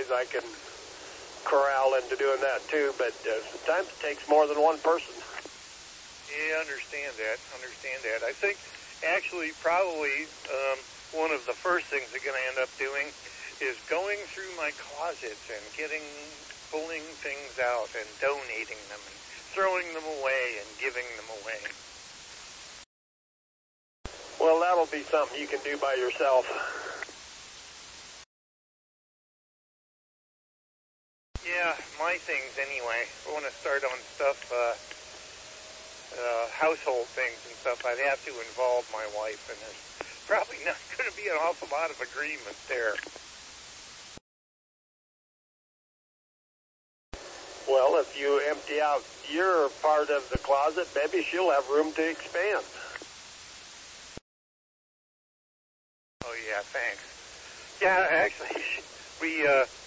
boys I can corral into doing that too, but sometimes it takes more than one person. Yeah, understand that. I think actually probably one of the first things I'm going to end up doing is going through my closets and pulling things out and donating them and throwing them away and giving them away. Well, that'll be something you can do by yourself. Yeah, my things anyway. I want to start on stuff, household things and stuff. I'd have to involve my wife, and there's probably not going to be an awful lot of agreement there. Well, if you empty out your part of the closet, maybe she'll have room to expand. Oh, yeah, thanks. Yeah, actually,